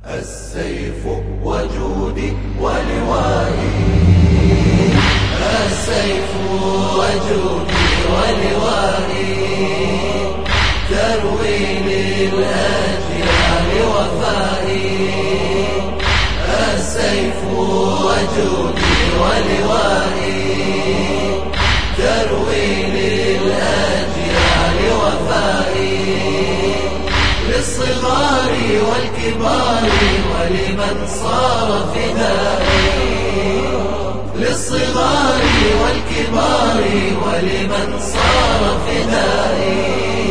السيف وجودي ولوائي، السيف وجودي ولوائي، تروي للأجيال وفائي. السيف وجودي ولوائي، تروي للأجيال وفائي، للصغار والكبار ولمن صار فدائي، للصغار والكبار ولمن صار فدائي.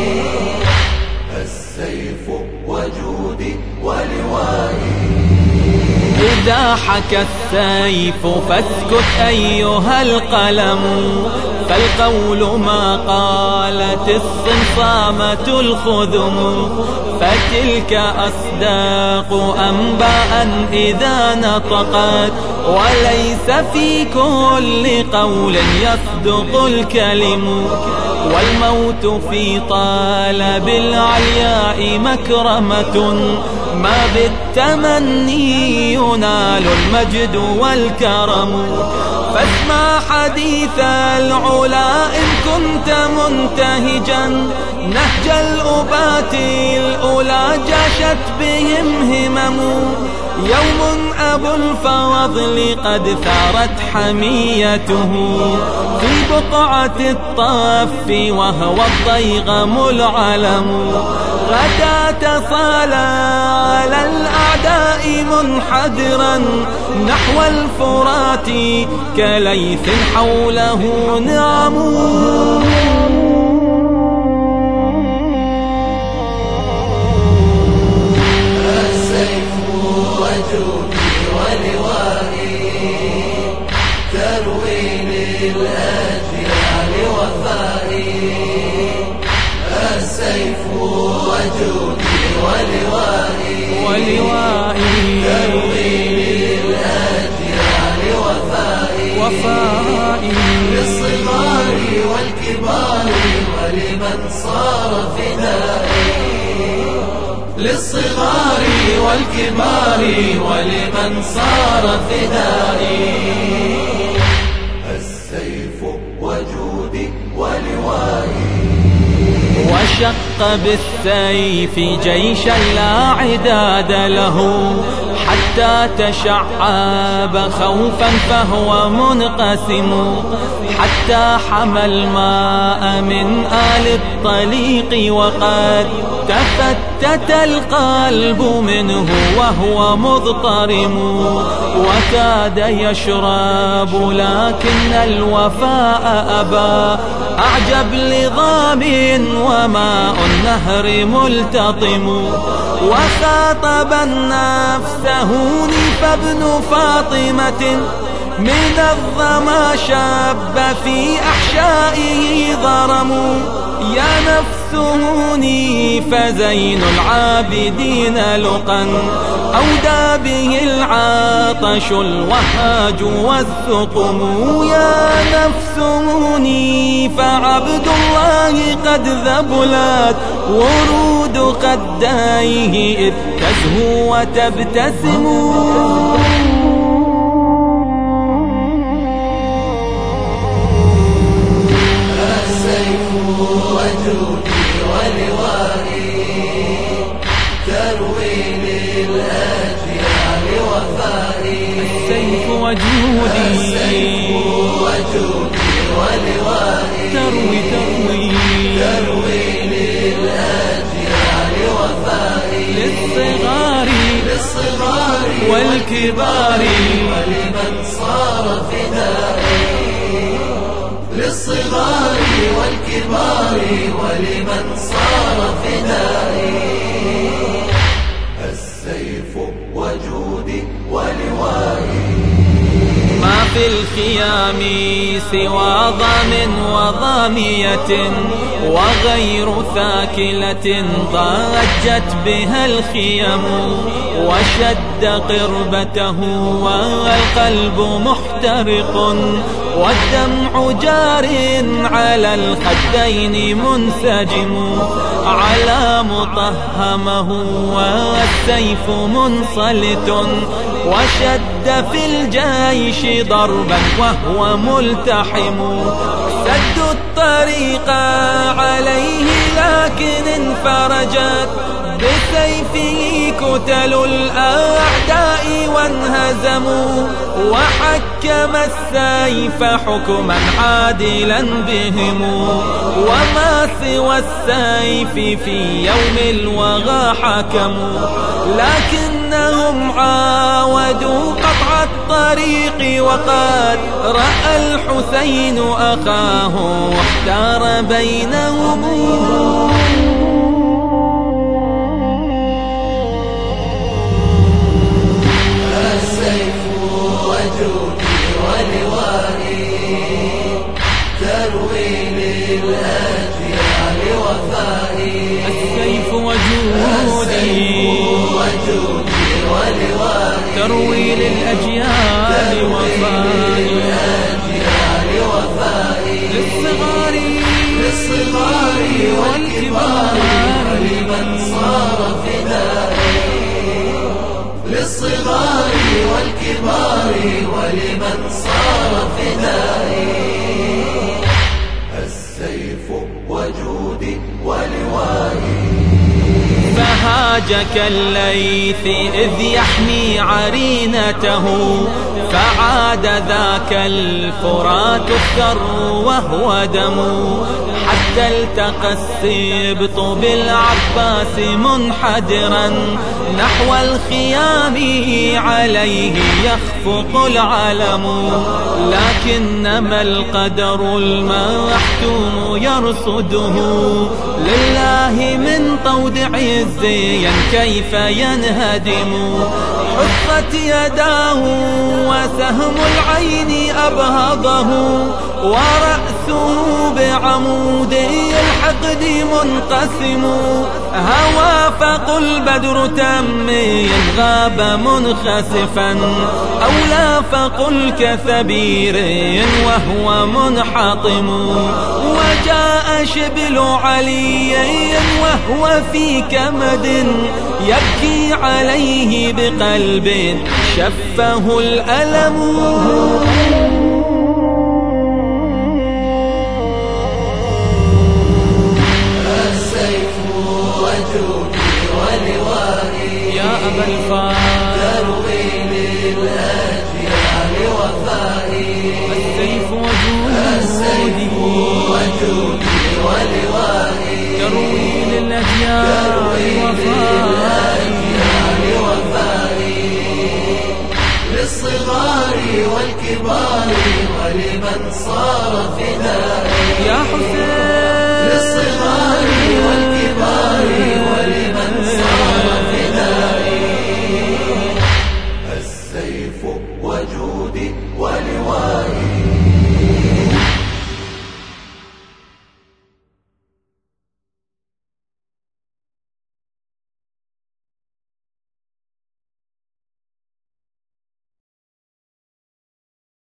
السيف وجودي ولوائي. إذا حكى السيف فاسكت أيها القلم، فالقول ما قالت الصمصامة الخذم، فتلك أصداق أنباء إذا نطقت، وليس في كل قول يصدق الكلم. والموت في طالب العلياء مكرمة، ما بالتمني ينال المجد والكرم. فاسمع حديث العلا إن كنت منتهجا، نهج الأبات الأولى جاشت بهم همم. يوم أبو الفضل قد ثارت حميته، في بقعة الطف وهو الضيغم العلم. غدا تصالى على الأعداء منحدرا نحو الفرات، كليث حوله نعم. وجودي ولوائي، تروي للأجيال وفائي. السيف وجودي ولوائي، تروي للأجيال وفائي، للصغار والكبار ولمن صار فدائي، للصغار والكبار ولمن صار فدائي. السيف وجودي ولوائي. وشق بالسيف جيشا لا عداد له، حتى تشعب خوفا فهو منقسم. حتى حمى الماء من آل الطليق، وقد تفتت القلب منه وهو مضطرم. وكاد يشرب لكن الوفاء أبى، أعجب لضام وماء النهر ملتطم. وخاطب النفس هوني فابن فاطمة، من الظما شاب في أحشائه ضرم. يا نفس هوني فزين العابدين لقا، أودى به العطش الوهاج والثقم. يا نفس هوني فعبد الله قد ذبلت ورود قديه، إذ تزهو وتبتسم. وجودي ولوائي، تروي للأجيال وفائي. السيف وجودي، السيف وجودي ولوائي، تروي للأجيال وفائي، للصغار والكبار ولمن صار فدائي، للصغار والكبار ولمن صار فدائي. السيف وجودي ولوائي. ما في الخيام سوى ضام وضامية، وغير ثاكلة ضجت بها الخيم. وشد قربته والقلب محترق، والدمع جار على الخدين منسجم على مطهمه والسيف منصلت وشد في الجيش ضربا وهو ملتحم سدوا الطريق عليه لكن انفرجت بسيفه كتل الأعداء وانهزموا وحكم السيف حكما عادلا بهم وما سوى السيف في يوم الوغى حكموا لكنهم عاودوا قطع الطريق وقد رأى الحسين أخاه واختار بينهم السيف وجودي ولوائي تروي للأجيال وفائي للصغار والكبار ولمن صار فدائي للصغار والكبار ولمن صار فدائي السيف وجودي ولوائي فهاج كالليث إذ يحمي عرينته فعاد ذاك الفرات الثر وهو دم حتى التقى السبط بالعباس منحدرا نحو الخيام عليه يخفق العلم لكنما القدر المحتوم يرصده لله من طود عزيا كيف ينهدم حفت يداه وسهم العين أبهضه ورأسه بعمودي الحقد منقسم هوى فقل بدر تمي غاب منخسفا أولى فقل كثبير وهو منحطم وجاء شبل علي وهو في كمد يبكي عليه بقلب شفه الألم يا أبا الفار تروي للأجيال وفائي السيف وجودي ولوائي تروي للأجيال وفائي للصغار والكبار ولمن صار فدائي